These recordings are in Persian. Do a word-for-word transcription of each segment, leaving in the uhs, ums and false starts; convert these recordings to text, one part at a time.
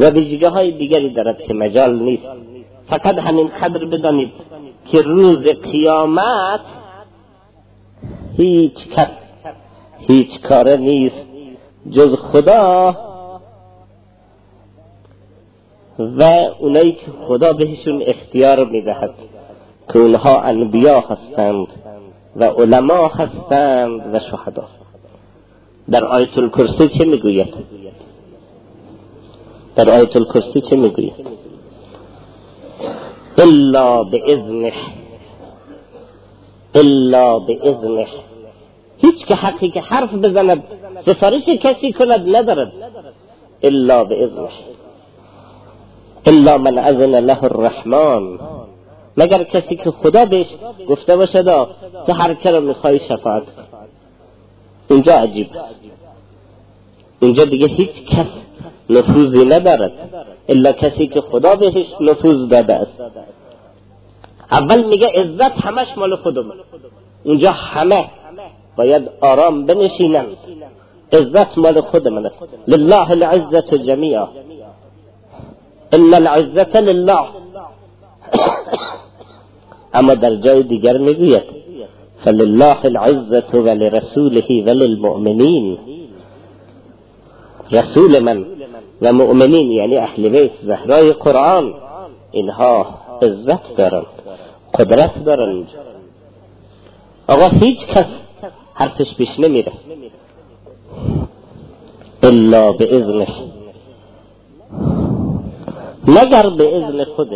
و ویژگی های دیگری دارد که مجال نیست. فقط همین قدر بدانید که روز قیامت هیچ کس هیچ کاره نیست جز خدا و اونایی که خدا بهشون اختیار میدهد که اونها انبیا هستند و علما هستند و شهدا. در آیت الکرسی چه میگوید؟ در آیت الکرسی چه میگوید؟ الا باذنه، الا باذنه. هیچ که حقی که حرف بزند سفارش کسی کند ندارد الا باذنه. الا من اذن له الرحمن، مگر کسی که خدا بهش گفته باشد تو هر کی رو میخوای شفاعت کن. اینجا عجیب است، اینجا دیگه هیچ کس نفوذی ندارد الا کسی که خدا بهش نفوذ داده است. اول میگه عزت همش مال خودم، اونجا همه باید آرام بنشینن، عزت مال خود من است. لله العزت جمیعا، ان العزت لله. اما در جای دیگر میگوید فلله العزت ولرسوله وللمؤمنین. رسول من و مؤمنین یعنی اهل بیت زهرای قرآن اینها عزت دارند، قدرت دارند. آقا هیچ کس حرفش پیش نمیره الا به اذنه، مگر به اذن خودش.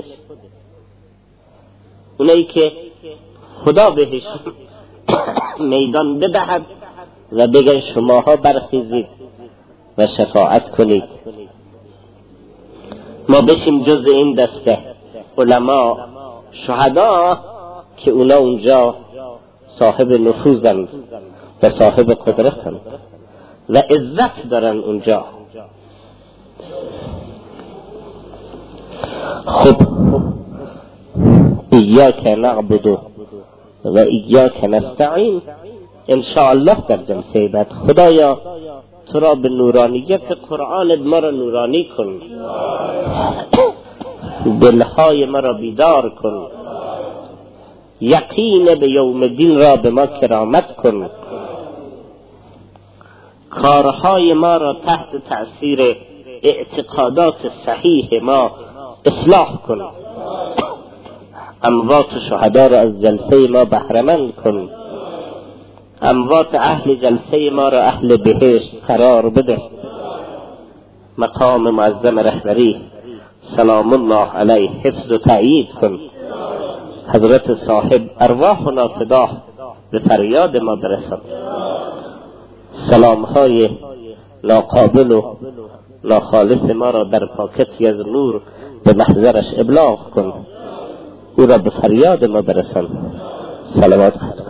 اونایی که خدا بهش میدان بدهد و بگن شماها برخیزید و شفاعت کنید، ما بشیم جز این دسته علما شهدا که اونا اونجا صاحب نفوذند و صاحب قدرتند و عزت دارن اونجا. خب ایاک نعبد و ایاک نستعین، انشاءالله در جلسه بعد خدایا تو را به نورانیت قرآن ما را نورانی کن، دلهای ما را بیدار کن، یقین به یوم دین را به ما کرامت کن، کارهای ما را تحت تأثیر اعتقادات صحیح ما اصلاح کن، اموات شهدا را از جلسه ما بهره‌مند کن، اموات اهل جلسه ما را اهل بهشت قرار بده. مقام معظم رهبری سلام الله علیه حفظ و تأیید کن. حضرت صاحب ارواحنا فداه به فریاد ما برسد. سلام های ناقابل و ناخالص ما را در پاکتی از نور به محضرش ابلاغ کن، او را به فریاد ما برسان. صلوات